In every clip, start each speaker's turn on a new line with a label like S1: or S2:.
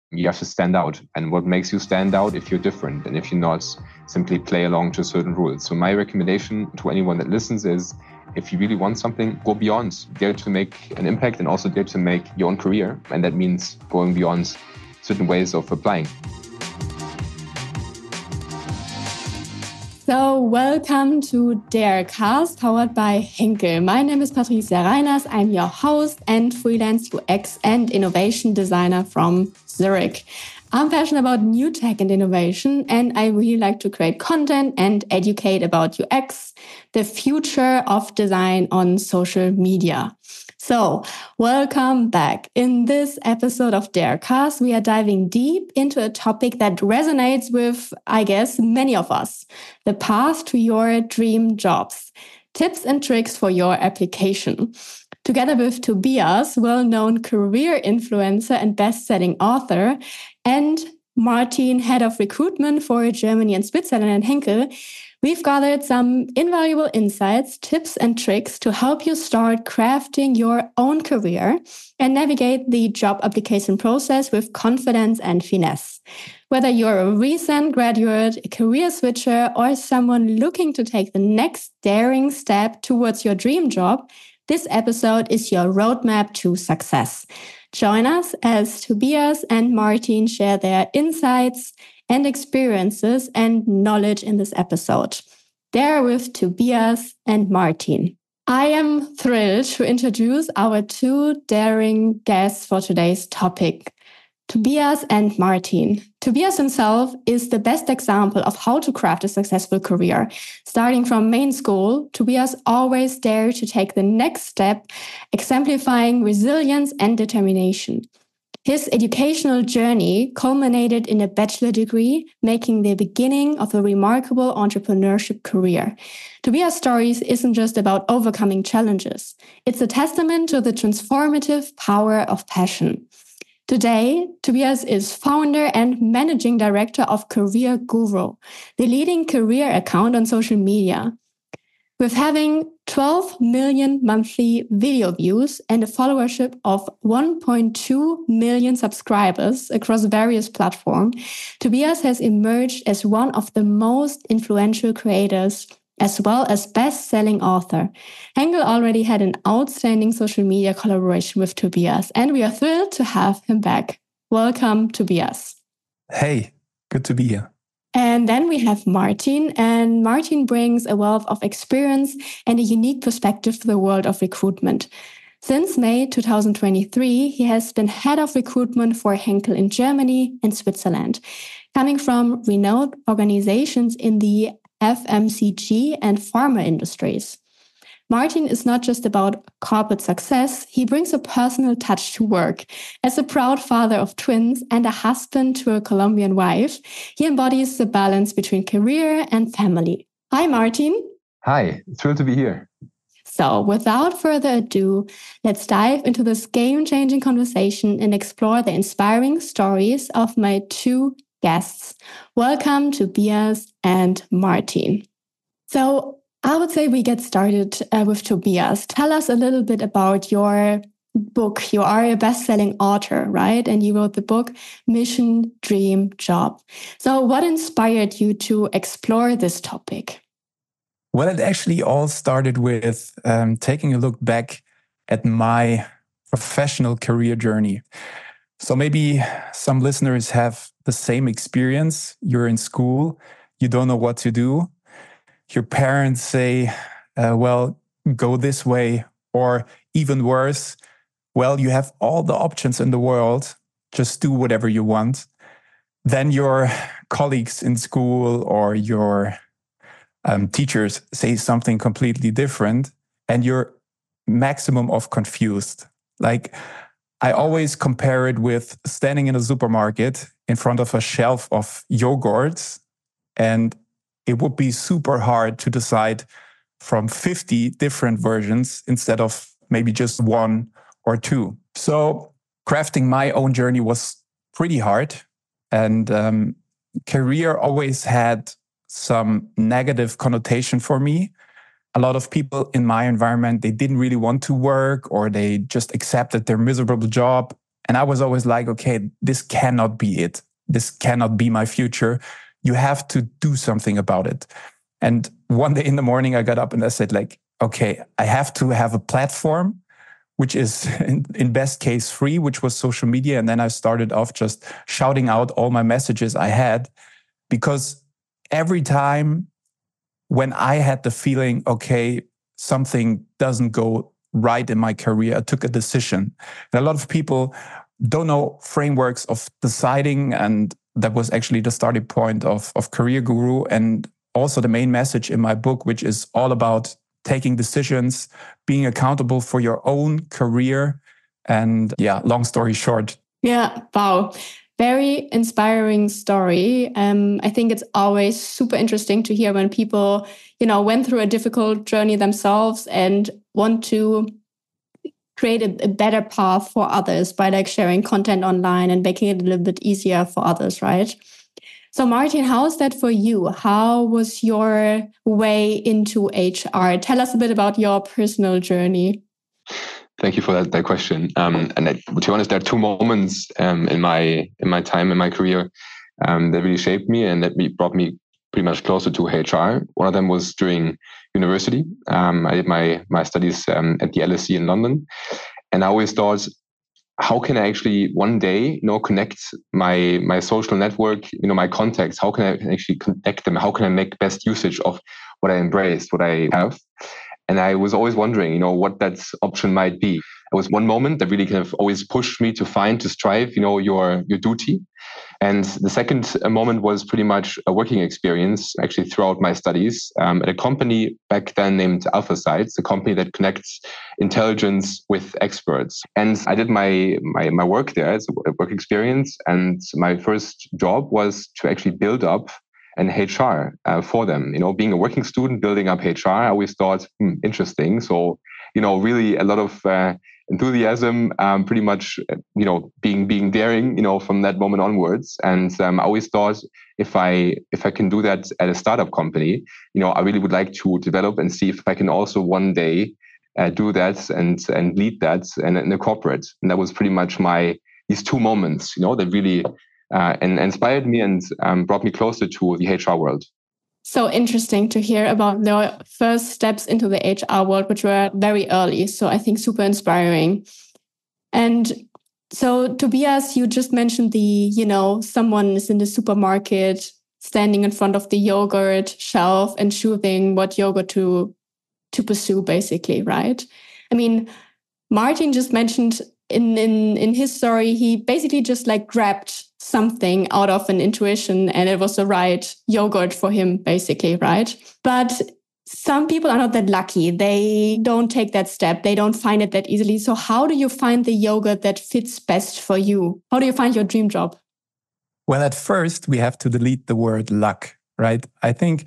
S1: You have to stand out. And what makes you stand out if you're different and if you not simply play along to certain rules? So my recommendation to anyone that listens is, if you really want something, go beyond. Dare to make an impact and also dare to make your own career. And that means going beyond certain ways of applying.
S2: So welcome to Darecast, powered by Henkel. My name is Patricia Reiners. I'm your host and freelance UX and innovation designer from Zurich. I'm passionate about new tech and innovation, and I really like to create content and educate about UX, the future of design on social media. So, welcome back. In this episode of Darecast, we are diving deep into a topic that resonates with, I guess, many of us: the path to your dream jobs, tips and tricks for your application. Together with Tobias, well-known career influencer and best-selling author, and Martin, head of recruitment for Germany and Switzerland at Henkel, we've gathered some invaluable insights, tips, and tricks to help you start crafting your own career and navigate the job application process with confidence and finesse. Whether you're a recent graduate, a career switcher, or someone looking to take the next daring step towards your dream job, this episode is your roadmap to success. Join us as Tobias and Martin share their insights and experiences and knowledge in this episode. They're with Tobias and Martin. I am thrilled to introduce our two daring guests for today's topic, Tobias and Martin. Tobias himself is the best example of how to craft a successful career. Starting from main school, Tobias always dared to take the next step, exemplifying resilience and determination. His educational journey culminated in a bachelor degree, making the beginning of a remarkable entrepreneurship career. Tobias' stories isn't just about overcoming challenges. It's a testament to the transformative power of passion. Today, Tobias is founder and managing director of Career Guru, the leading career account on social media. With having 12 million monthly video views and a followership of 1.2 million subscribers across various platforms, Tobias has emerged as one of the most influential creators, as well as best-selling author. Henkel already had an outstanding social media collaboration with Tobias, and we are thrilled to have him back. Welcome, Tobias.
S3: Hey, good to be here.
S2: And then we have Martin, and Martin brings a wealth of experience and a unique perspective to the world of recruitment. Since May 2023, he has been head of recruitment for Henkel in Germany and Switzerland, coming from renowned organizations in the FMCG and pharma industries. Martin is not just about corporate success, he brings a personal touch to work. As a proud father of twins and a husband to a Colombian wife, he embodies the balance between career and family. Hi, Martin.
S1: Hi, thrilled to be here.
S2: So, without further ado, let's dive into this game-changing conversation and explore the inspiring stories of my two guests. Welcome, Tobias and Martin. So, I would say we get started with Tobias. Tell us a little bit about your book. You are a best-selling author, right? And you wrote the book Mission Dream Job. So what inspired you to explore this topic?
S3: Well, it actually all started with taking a look back at my professional career journey. So maybe some listeners have the same experience. You're in school, you don't know what to do. Your parents say, well, go this way, or even worse, well, you have all the options in the world, just do whatever you want. Then your colleagues in school or your teachers say something completely different, and you're maximum of confused. Like, I always compare it with standing in a supermarket in front of a shelf of yogurts, and it would be super hard to decide from 50 different versions instead of maybe just one or two. So crafting my own journey was pretty hard. And career always had some negative connotation for me. A lot of people in my environment, they didn't really want to work, or they just accepted their miserable job And I was always like, okay, this cannot be it. This cannot be my future. You have to do something about it. And one day in the morning, I got up and I said, like, okay, I have to have a platform, which is in best case free, which was social media. And then I started off just shouting out all my messages I had, because every time when I had the feeling, okay, something doesn't go right in my career, I took a decision. And a lot of people don't know frameworks of deciding. And that was actually the starting point of Career Guru. And also the main message in my book, which is all about taking decisions, being accountable for your own career. And yeah, long story short.
S2: Yeah, wow. Very inspiring story. I think it's always super interesting to hear when people, went through a difficult journey themselves and want to create a better path for others by like sharing content online and making it a little bit easier for others, right? So Martin, how is that for you? How was your way into HR? Tell us a bit about your personal journey.
S1: Thank you for that question. To be honest, there are two moments in my time in my career that really shaped me and that brought me pretty much closer to HR. One of them was during university. I did my studies at the LSE in London, and I always thought, how can I actually one day, connect my social network, my contacts? How can I actually connect them? How can I make best usage of what I embraced, what I have? And I was always wondering, what that option might be. It was one moment that really kind of always pushed me to strive, your duty. And the second moment was pretty much a working experience, actually throughout my studies, at a company back then named AlphaSites, a company that connects intelligence with experts. And I did my work there as a work experience. And my first job was to actually build up an HR for them. Being a working student, building up HR, I always thought, interesting. So, really a lot of enthusiasm, pretty much, being daring, from that moment onwards. And I always thought if I can do that at a startup company, I really would like to develop and see if I can also one day do that and lead that in a corporate. And that was pretty much these two moments, that really and inspired me and brought me closer to the HR world.
S2: So interesting to hear about the first steps into the HR world, which were very early. So I think super inspiring. And so Tobias, you just mentioned someone is in the supermarket standing in front of the yogurt shelf and choosing what yogurt to pursue, basically, right? I mean, Martin just mentioned in his story, he basically just like grabbed something out of an intuition and it was the right yogurt for him, basically, right? But some people are not that lucky. They don't take that step. They don't find it that easily. So how do you find the yogurt that fits best for you? How do you find your dream job?
S3: Well, at first, we have to delete the word luck, right? I think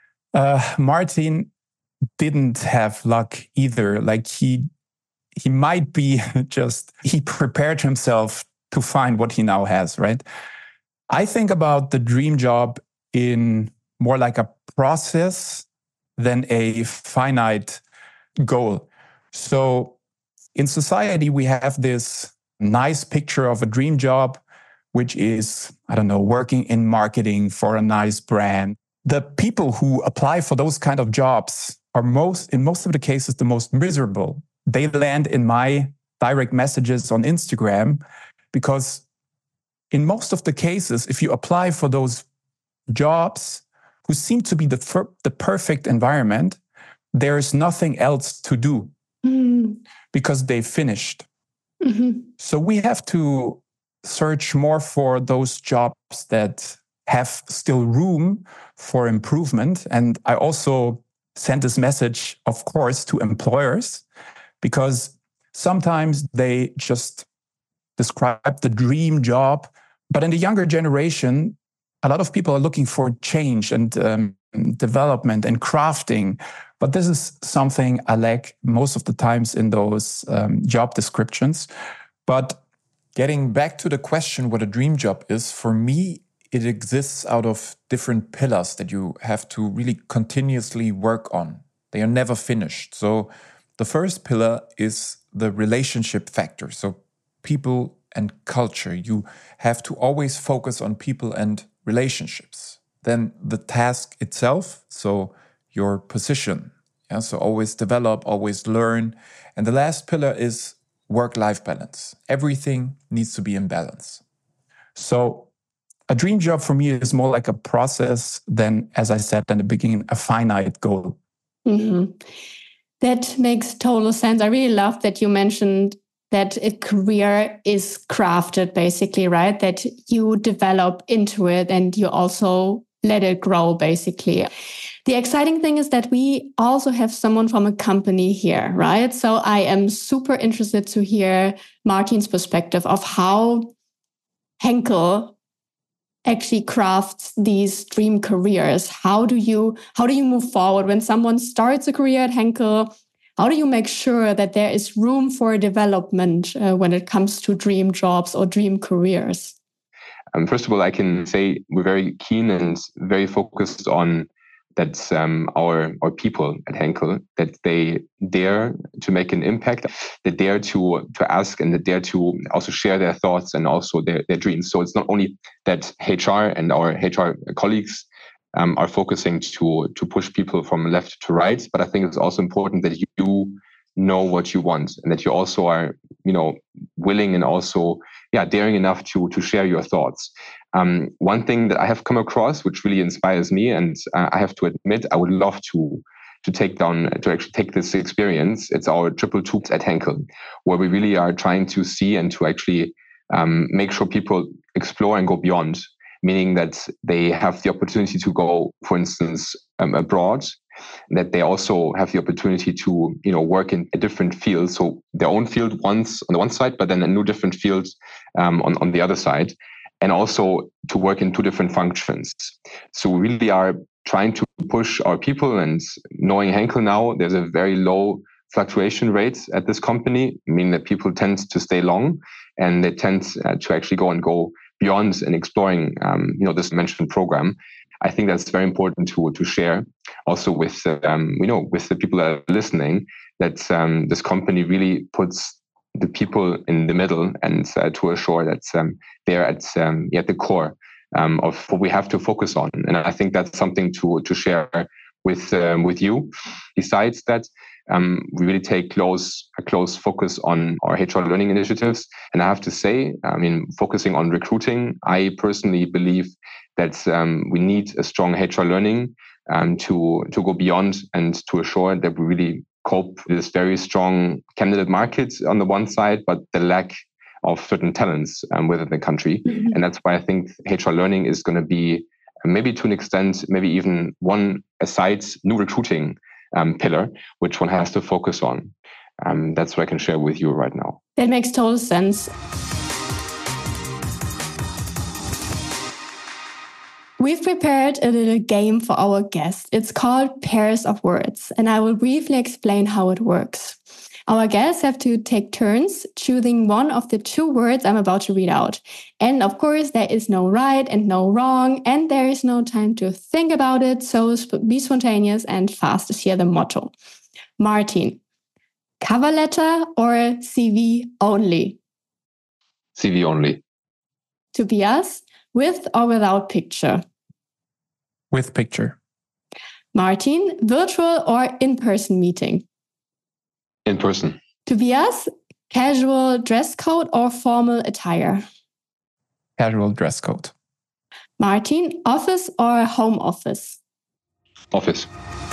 S3: Martin didn't have luck either. Like he might be he prepared himself to find what he now has, right? I think about the dream job in more like a process than a finite goal. So in society, we have this nice picture of a dream job, which is, working in marketing for a nice brand. The people who apply for those kind of jobs are in most of the cases, the most miserable. They land in my direct messages on Instagram because in most of the cases, if you apply for those jobs who seem to be the perfect environment, there is nothing else to do because they finished. Mm-hmm. So we have to search more for those jobs that have still room for improvement. And I also sent this message, of course, to employers, because sometimes they just describe the dream job. But in the younger generation, a lot of people are looking for change and development and crafting. But this is something I lack most of the times in those job descriptions. But
S4: getting back to the question what a dream job is, for me, it exists out of different pillars that you have to really continuously work on. They are never finished. So the first pillar is the relationship factor. So people and culture. You have to always focus on people and relationships. Then the task itself, so your position. Yeah, so always develop, always learn. And the last pillar is work-life balance. Everything needs to be in balance.
S3: So a dream job for me is more like a process than, as I said in the beginning, a finite goal.
S2: Mm-hmm. That makes total sense. I really love that you mentioned that a career is crafted, basically, right? That you develop into it and you also let it grow, basically. The exciting thing is that we also have someone from a company here, right? So I am super interested to hear Martin's perspective of how Henkel actually crafts these dream careers. How do you move forward when someone starts a career at Henkel? How do you make sure that there is room for development when it comes to dream jobs or dream careers?
S1: First of all, I can say we're very keen and very focused on that our people at Henkel, that they dare to make an impact, they dare to ask, and they dare to also share their thoughts and also their dreams. So it's not only that HR and our HR colleagues are focusing to push people from left to right, but I think it's also important that you know what you want and that you also are, willing and also, daring enough to share your thoughts. One thing that I have come across, which really inspires me, and I have to admit, I would love to actually take this experience. It's our 222 at Henkel, where we really are trying to see and to actually make sure people explore and go beyond, meaning that they have the opportunity to go, for instance, abroad, that they also have the opportunity to, work in a different field. So their own field once on the one side, but then a new different field on the other side, and also to work in two different functions. So we really are trying to push our people, and knowing Henkel now, there's a very low fluctuation rate at this company, meaning that people tend to stay long and they tend to actually go beyond and exploring, this mentioned program. I think that's very important to share also with, with the people that are listening, that this company really puts the people in the middle and to assure that they're at the core of what we have to focus on. And I think that's something to share with you. Besides that, we really take a close focus on our HR learning initiatives. And I have to say, focusing on recruiting, I personally believe that we need a strong HR learning to go beyond and to assure that we really cope with this very strong candidate market on the one side, but the lack of certain talents within the country. Mm-hmm. And that's why I think HR learning is going to be, maybe to an extent, maybe even one aside new recruiting pillar, which one has to focus on. That's what I can share with you right now.
S2: That makes total sense. We've prepared a little game for our guest. It's called Pairs of Words, and I will briefly explain how it works. Our guests have to take turns choosing one of the two words I'm about to read out. And of course, there is no right and no wrong, and there is no time to think about it. So be spontaneous and fast is here the motto. Martin, cover letter or CV only?
S1: CV only.
S2: Tobias, with or without picture?
S3: With picture.
S2: Martin, virtual or in-person meeting?
S1: In person.
S2: Tobias, casual dress code or formal attire?
S3: Casual dress code.
S2: Martin, office or home office?
S1: Office.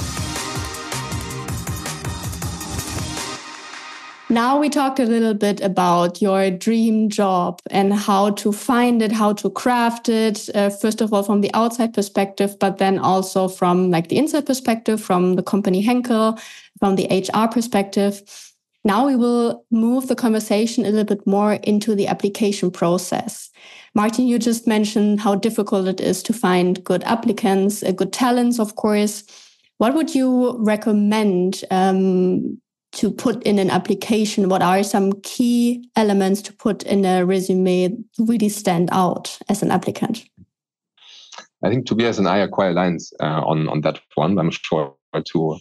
S2: Now we talked a little bit about your dream job and how to find it, how to craft it, first of all, from the outside perspective, but then also from like the inside perspective, from the company Henkel, from the HR perspective. Now we will move the conversation a little bit more into the application process. Martin, you just mentioned how difficult it is to find good applicants, good talents, of course. What would you recommend to put in an application? What are some key elements to put in a resume to really stand out as an applicant?
S1: I think Tobias and I are quite aligned on that one. I'm sure to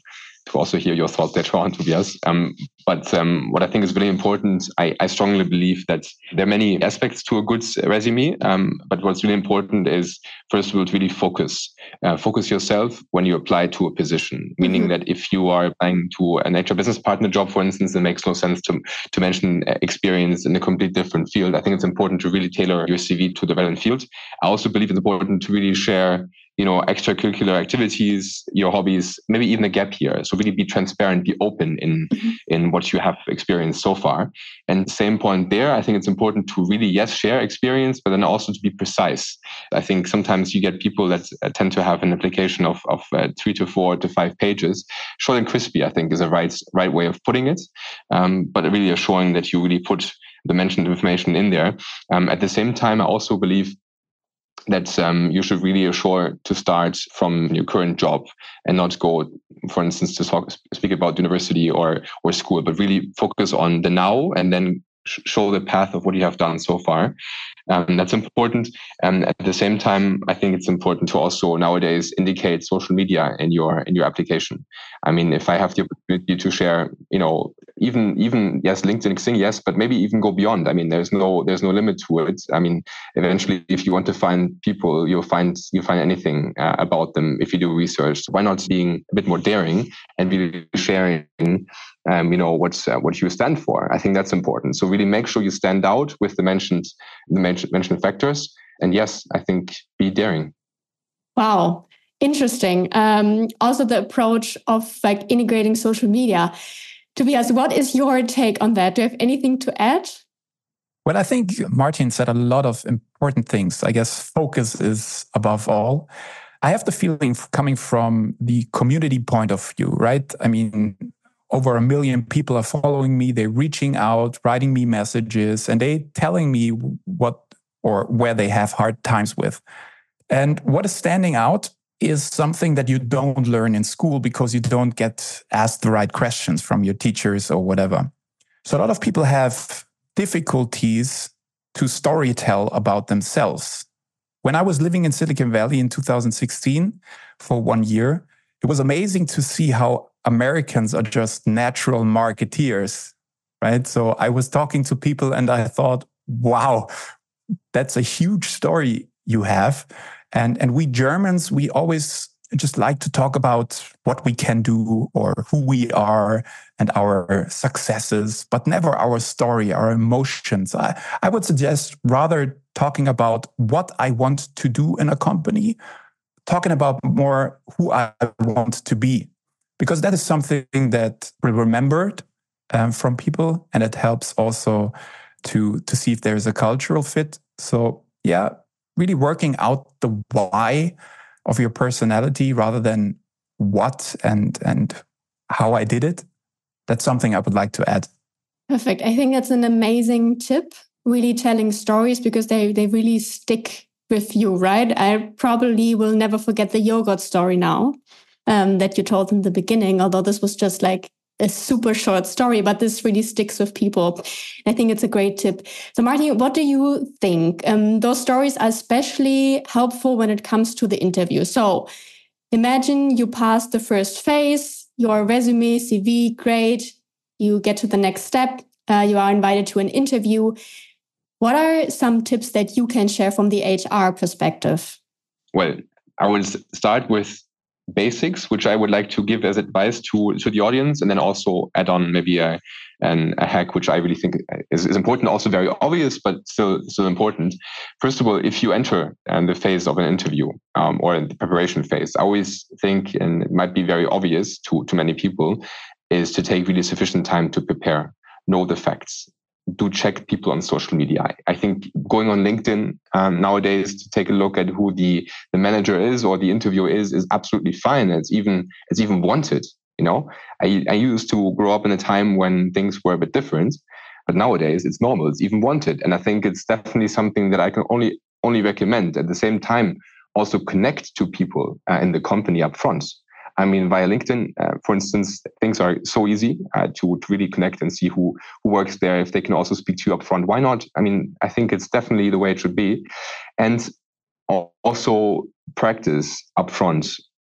S1: to also hear your thoughts later on, Tobias. But what I think is really important, I strongly believe that there are many aspects to a good resume. But what's really important is, first of all, to really focus. Focus yourself when you apply to a position, meaning that if you are applying to an HR business partner job, for instance, it makes no sense to mention experience in a completely different field. I think it's important to really tailor your CV to the relevant field. I also believe it's important to really share extracurricular activities, your hobbies, maybe even a gap year. So really be transparent, be open in what you have experienced so far. And same point there, I think it's important to really, yes, share experience, but then also to be precise. I think sometimes you get people that tend to have an application of 3 to 4 to 5 pages. Short and crispy, I think, is a right way of putting it. But really assuring that you really put the mentioned information in there. At the same time, I also believe that you should really assure to start from your current job and not go, for instance, to speak about university or school, but really focus on the now and then show the path of what you have done so far. That's important. And at the same time, I think it's important to also nowadays indicate social media in your application. I mean, if I have the opportunity to share, even yes, LinkedIn, Xing, yes, but maybe even go beyond. I mean, there's no limit to it. I mean, eventually, if you want to find people, you'll find anything about them if you do research. Why not being a bit more daring and really sharing what you stand for? I think that's important. So really make sure you stand out with the mentioned factors. And yes, I think be daring.
S2: Wow. Interesting. Also the approach of integrating social media. Tobias, what is your take on that? Do you have anything to add?
S3: Well, I think Martin said a lot of important things. I guess focus is above all. I have the feeling coming from the community point of view, right? I mean, over 1 million people are following me. They're reaching out, writing me messages, and they telling me what or where they have hard times with. And what is standing out is something that you don't learn in school because you don't get asked the right questions from your teachers or whatever. So a lot of people have difficulties to storytell about themselves. When I was living in Silicon Valley in 2016 for 1 year, it was amazing to see how Americans are just natural marketeers, right? So I was talking to people and I thought, wow, that's a huge story you have. And we Germans, we always just like to talk about what we can do or who we are and our successes, but never our story, our emotions. I would suggest rather talking about what I want to do in a company, talking about more who I want to be, because that is something that will be remembered from people, and it helps also to see if there's a cultural fit. So yeah, really working out the why of your personality rather than what and how I did it. That's something I would like to add.
S2: Perfect. I think that's an amazing tip, really telling stories because they really stick with you, right? I probably will never forget the yogurt story now that you told in the beginning, although this was just like a super short story, but this really sticks with people. I think it's a great tip. So Martin, what do you think? Those stories are especially helpful when it comes to the interview. So imagine you pass the first phase, your resume, CV, great. You get to the next step. You are invited to an interview. What are some tips that you can share from the HR perspective?
S1: Well, I will start with basics, which I would like to give as advice to the audience, and then also add on maybe a hack, which I really think is important, also very obvious, but still important. First of all, if you enter the phase of an interview or in the preparation phase, I always think, and it might be very obvious to many people, is to take really sufficient time to prepare, know the facts. Do check people on social media. I think going on LinkedIn nowadays to take a look at who the manager is or the interviewer is absolutely fine. It's even wanted. I used to grow up in a time when things were a bit different, but nowadays it's normal. It's even wanted, and I think it's definitely something that I can only recommend. At the same time, also connect to people in the company up front. I mean, via LinkedIn, for instance, things are so easy to really connect and see who works there. If they can also speak to you up front, why not? I mean, I think it's definitely the way it should be. And also practice up front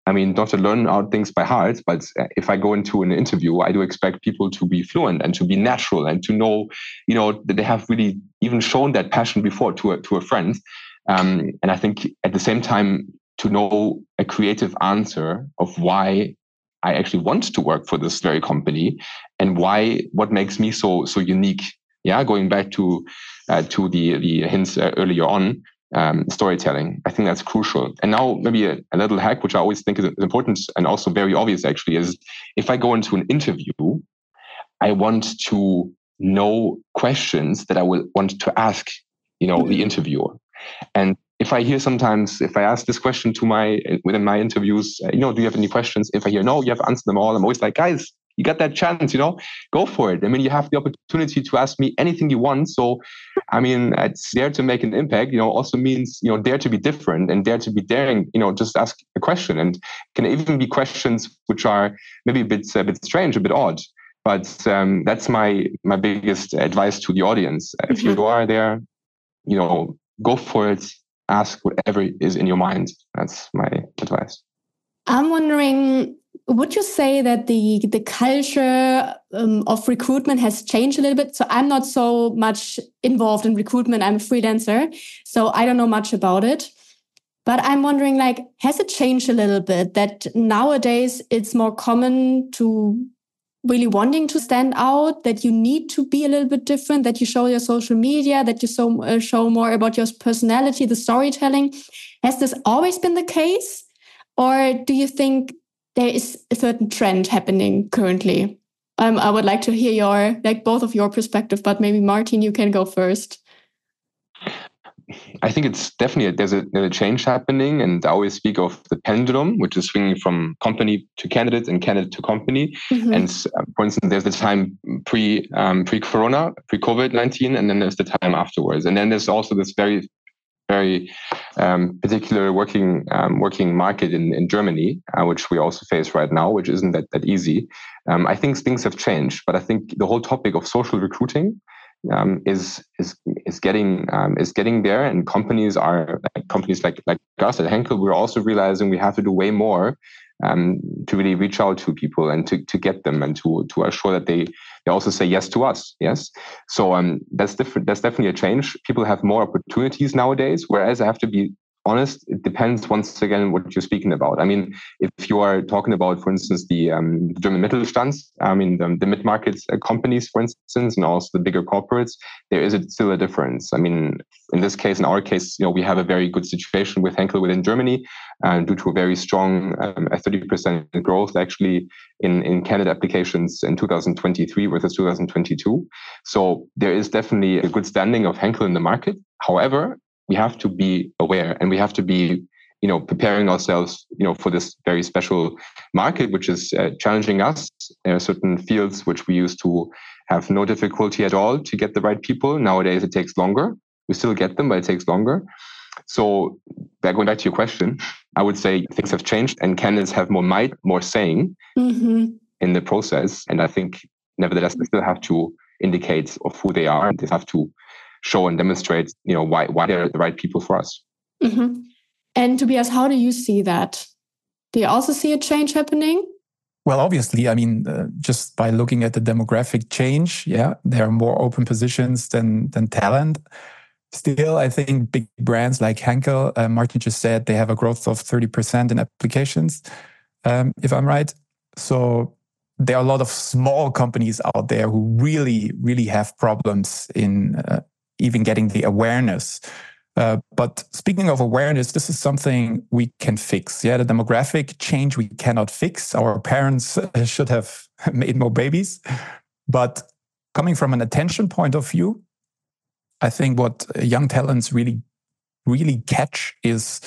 S1: I mean, not to learn out things by heart, but if I go into an interview, I do expect people to be fluent and to be natural and to know, that they have really even shown that passion before to a friend. And I think at the same time, to know a creative answer of why I actually want to work for this very company and what makes me so unique. Yeah, going back to the hints earlier on, storytelling. I think that's crucial. And now maybe a little hack, which I always think is important and also very obvious actually, is if I go into an interview, I want to know questions that I will want to ask, the interviewer. And if I ask this question within my interviews, do you have any questions? If I hear, no, you have answered them all, I'm always like, guys, you got that chance, go for it. I mean, you have the opportunity to ask me anything you want. So, I mean, it's dare to make an impact, also means, dare to be different and dare to be daring, just ask a question, and can even be questions which are maybe a bit strange, a bit odd. But that's my biggest advice to the audience. If you are there, go for it. Ask whatever is in your mind. That's my advice.
S2: I'm wondering, would you say that the culture of recruitment has changed a little bit? So I'm not so much involved in recruitment. I'm a freelancer, so I don't know much about it. But I'm wondering, has it changed a little bit that nowadays it's more common to really wanting to stand out, that you need to be a little bit different, that you show your social media, that you show more about your personality, the storytelling? Has this always been the case? Or do you think there is a certain trend happening currently? I would like to hear both of your perspective, but maybe Martin, you can go first.
S1: I think it's definitely there's a change happening, and I always speak of the pendulum, which is swinging from company to candidate and candidate to company. Mm-hmm. And for instance, there's the time pre-corona, pre-COVID-19, and then there's the time afterwards. And then there's also this very, very particular working market in Germany, which we also face right now, which isn't that easy. I think things have changed, but I think the whole topic of social recruiting is getting there, and companies like us at Henkel, we're also realizing we have to do way more to really reach out to people and to get them and to assure that they also say yes to us. Yes, so that's different. That's definitely a change. People have more opportunities nowadays, whereas I have to be honest, it depends once again what you're speaking about. I mean, if you are talking about, for instance, the German Mittelstand, I mean, the mid-market companies, for instance, and also the bigger corporates, there is still a difference. I mean, in this case, in our case, we have a very good situation with Henkel within Germany, due to a very strong 30% growth actually in candidate applications in 2023 versus 2022. So there is definitely a good standing of Henkel in the market. However, we have to be aware, and we have to be, preparing ourselves, for this very special market, which is challenging us. There are certain fields which we used to have no difficulty at all to get the right people. Nowadays, it takes longer. We still get them, but it takes longer. So, going back to your question, I would say things have changed, and candidates have more might, more saying in the process. And I think, nevertheless, they still have to indicate of who they are, and they have to show and demonstrate, why they're the right people for us.
S2: Mm-hmm. And Tobias, how do you see that? Do you also see a change happening?
S3: Well, obviously, I mean, just by looking at the demographic change, there are more open positions than talent. Still, I think big brands like Henkel, Martin just said, they have a growth of 30% in applications, if I'm right. So there are a lot of small companies out there who really, really have problems in even getting the awareness. But speaking of awareness, this is something we can fix. The demographic change we cannot fix. Our parents should have made more babies. But coming from an attention point of view, I think what young talents really, really catch is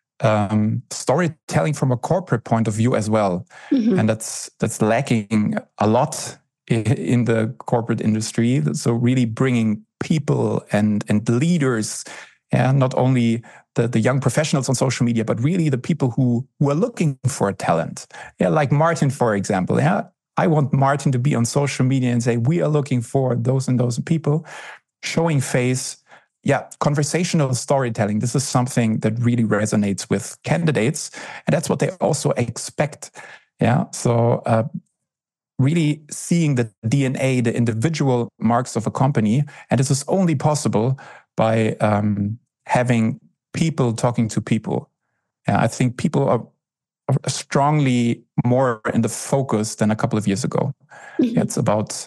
S3: storytelling from a corporate point of view as well. Mm-hmm. And that's lacking a lot in the corporate industry. So really bringing people and leaders, not only the young professionals on social media, but really the people who are looking for talent. Like Martin, for example. I want Martin to be on social media and say, we are looking for those and those people, showing face, conversational storytelling. This is something that really resonates with candidates, and that's what they also expect. Yeah. So really seeing the DNA, the individual marks of a company, and this is only possible by having people talking to people. I think people are strongly more in the focus than a couple of years ago. Mm-hmm. It's about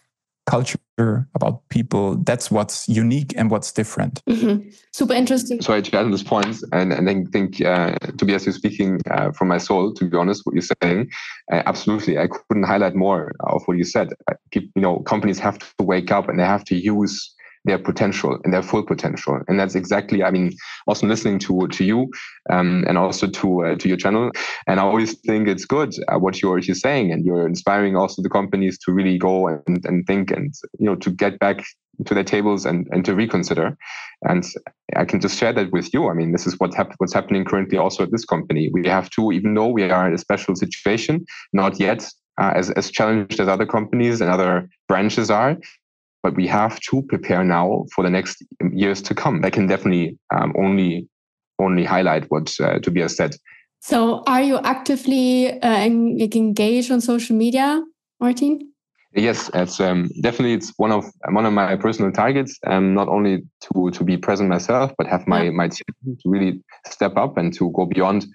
S3: culture, about people. That's what's unique and what's different.
S2: Mm-hmm. Super interesting.
S1: Sorry to add on this point, and I think Tobias, you're speaking from my soul, to be honest, what you're saying. Absolutely. I couldn't highlight more of what you said. Companies have to wake up and they have to use their potential and their full potential. And that's exactly, also listening to you and also to your channel. And I always think it's good what you're saying, and you're inspiring also the companies to really go and think and, to get back to their tables and to reconsider. And I can just share that with you. This is what's happening currently also at this company. We have to, even though we are in a special situation, not yet as challenged as other companies and other branches are, but we have to prepare now for the next years to come. I can definitely only highlight what Tobias said.
S2: So are you actively engaged on social media, Martin?
S1: Yes, it's definitely it's one of my personal targets. Not only to be present myself, but have my team to really step up and to go beyond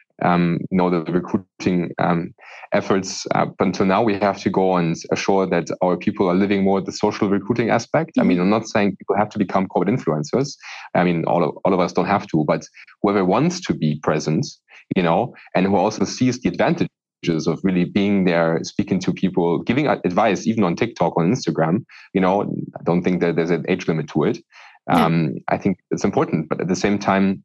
S1: the recruiting efforts. But until now, we have to go and assure that our people are living more the social recruiting aspect. Mm-hmm. I'm not saying people have to become corporate influencers. All of us don't have to, but whoever wants to be present, and who also sees the advantages of really being there, speaking to people, giving advice, even on TikTok, on Instagram, I don't think that there's an age limit to it. I think it's important, but at the same time,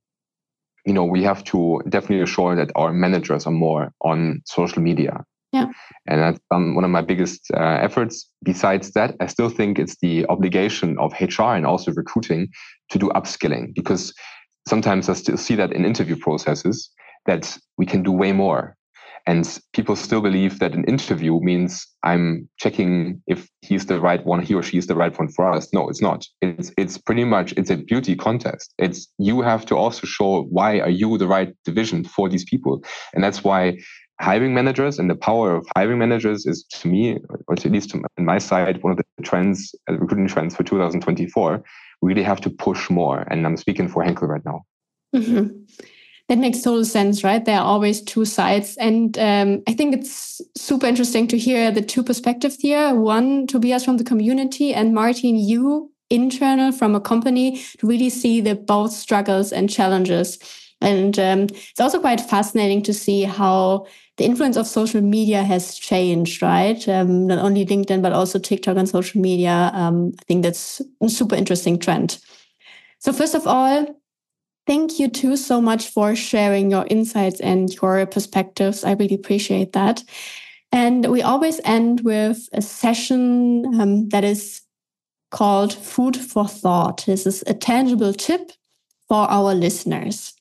S1: we have to definitely assure that our managers are more on social media.
S2: Yeah.
S1: And that's one of my biggest efforts. Besides that, I still think it's the obligation of HR and also recruiting to do upskilling, because sometimes I still see that in interview processes that we can do way more. And people still believe that an interview means I'm checking if he's the right one, he or she is the right one for us. No, it's not. It's pretty much, it's a beauty contest. You have to also show why are you the right division for these people. And that's why hiring managers and the power of hiring managers is, to me, or at least on my side, one of the trends, recruiting trends for 2024. We really have to push more. And I'm speaking for Henkel right now.
S2: Mm-hmm. That makes total sense, right? There are always two sides. And I think it's super interesting to hear the two perspectives here. One, Tobias from the community, and Martin, you internal from a company, to really see the both struggles and challenges. And it's also quite fascinating to see how the influence of social media has changed, right? Not only LinkedIn, but also TikTok and social media. I think that's a super interesting trend. So first of all, thank you too so much for sharing your insights and your perspectives. I really appreciate that. And we always end with a session that is called Food for Thought. This is a tangible tip for our listeners.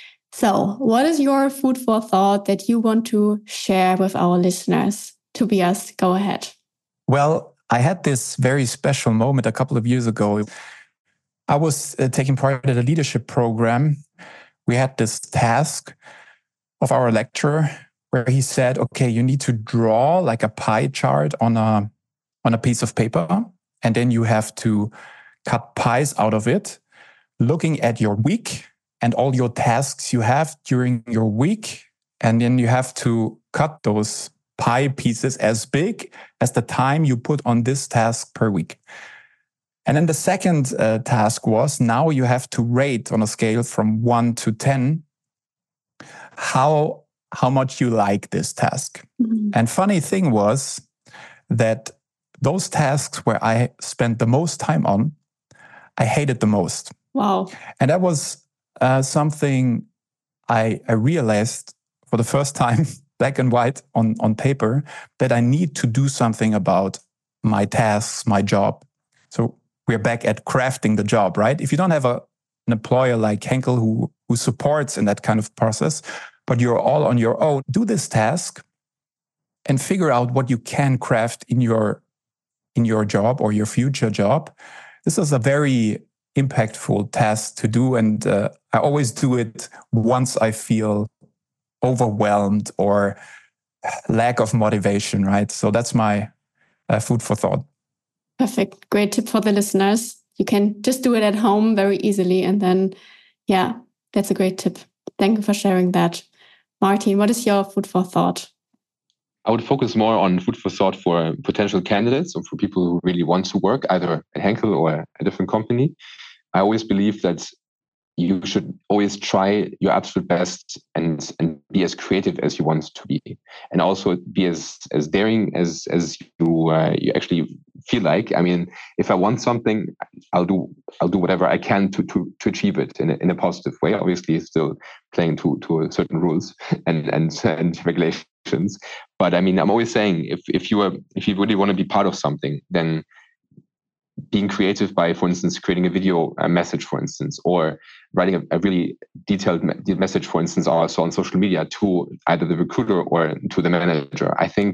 S2: So what is your food for thought that you want to share with our listeners? Tobias, go ahead.
S3: Well, I had this very special moment a couple of years ago. I was taking part in a leadership program. We had this task of our lecturer where he said, okay, you need to draw like a pie chart on a piece of paper. And then you have to cut pies out of it, looking at your week and all your tasks you have during your week. And then you have to cut those pie pieces as big as the time you put on this task per week. And then the second task was, now you have to rate on a scale from 1 to 10 how much you like this task. Mm-hmm. And funny thing was that those tasks where I spent the most time on, I hated the most.
S2: Wow.
S3: And that was something I realized for the first time, black and white on paper, that I need to do something about my tasks, my job. So we're back at crafting the job, right? If you don't have an employer like Henkel who supports in that kind of process, but you're all on your own, do this task and figure out what you can craft in your job or your future job. This is a very impactful task to do. And I always do it once I feel overwhelmed or lack of motivation, right? So that's my food for thought.
S2: Perfect. Great tip for the listeners. You can just do it at home very easily. And then, yeah, that's a great tip. Thank you for sharing that. Martin, what is your food for thought?
S1: I would focus more on food for thought for potential candidates or for people who really want to work either at Henkel or a different company. I always believe that you should always try your absolute best and be as creative as you want to be, and also be as daring as you actually feel like. I mean, if I want something, I'll do whatever I can to achieve it in a positive way. Obviously, still playing to certain rules and regulations. But I mean, I'm always saying if you really want to be part of something, then being creative by, for instance, creating a video message, for instance, or writing a really detailed message, for instance, also on social media to either the recruiter or to the manager. I think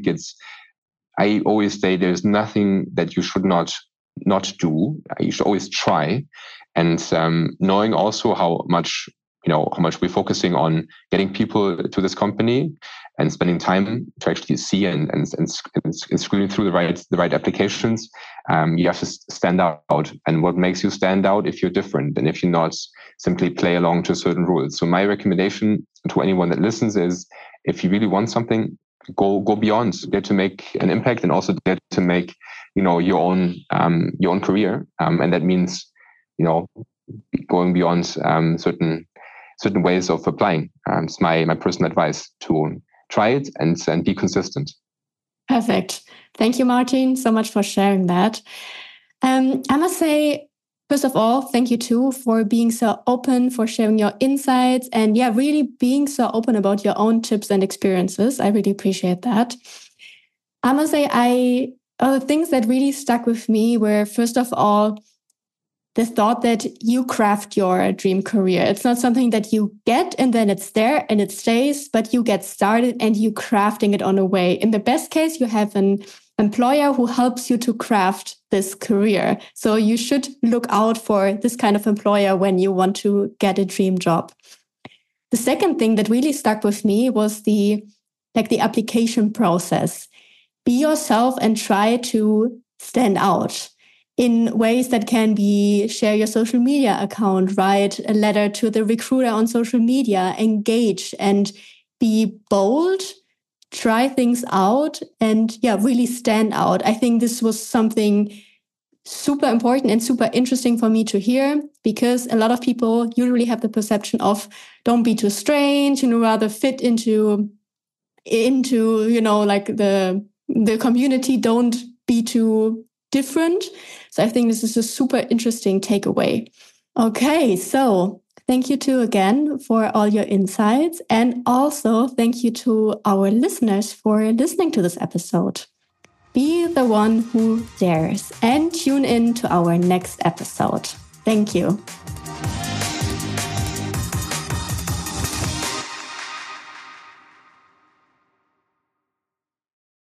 S1: I always say there's nothing that you should not do. You should always try. And knowing also how much we're focusing on getting people to this company and spending time to actually see and screen through the right applications, you have to stand out. And what makes you stand out if you're different and if you're not simply play along to certain rules. So my recommendation to anyone that listens is, if you really want something, go beyond, dare to make an impact, and also dare to make your own career, and that means going beyond certain ways of applying. It's my personal advice to try it and be consistent.
S2: Perfect. Thank you, Martin, so much for sharing that. I must say, first of all, thank you too for being so open, for sharing your insights, and really being so open about your own tips and experiences. I really appreciate that. I must say, the things that really stuck with me were, first of all, the thought that you craft your dream career. It's not something that you get and then it's there and it stays, but you get started and you crafting it on a way. In the best case, you have an employer who helps you to craft this career. So you should look out for this kind of employer when you want to get a dream job. The second thing that really stuck with me was the application process. Be yourself and try to stand out in ways that can be share your social media account, write a letter to the recruiter on social media, engage and be bold, try things out, and really stand out. I think this was something super important and super interesting for me to hear, because a lot of people usually have the perception of don't be too strange, rather fit into like the community, don't be too different. So I think this is a super interesting takeaway. Okay, so thank you too again for all your insights. And also thank you to our listeners for listening to this episode. Be the one who dares, and tune in to our next episode. Thank you.